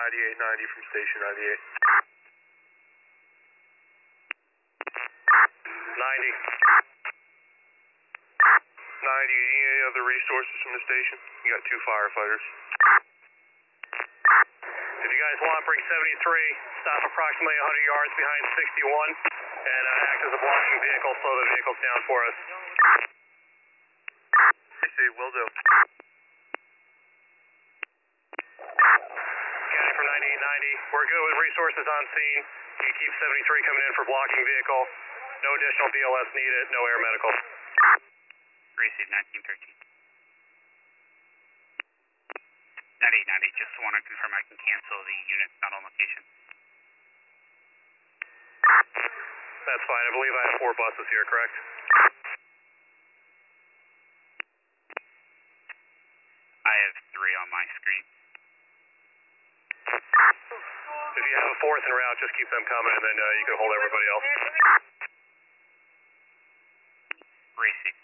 9890 from Station 98. 90. 90, any other resources from the station? You got 2 firefighters. If you guys want, bring 73, stop approximately 100 yards behind 61, and act as a blocking vehicle, slow the vehicles down for us. I see, will do. County from 9890, we're good with resources on scene. You keep 73 coming in for blocking vehicle. No additional BLS needed, no air medical. Receive 1913. 9890, just want to confirm I can cancel the units not on location. That's fine, I believe I have 4 buses here, correct? I have 3 on my screen. If you have a 4th en route, just keep them coming and then you can hold everybody else. Receive.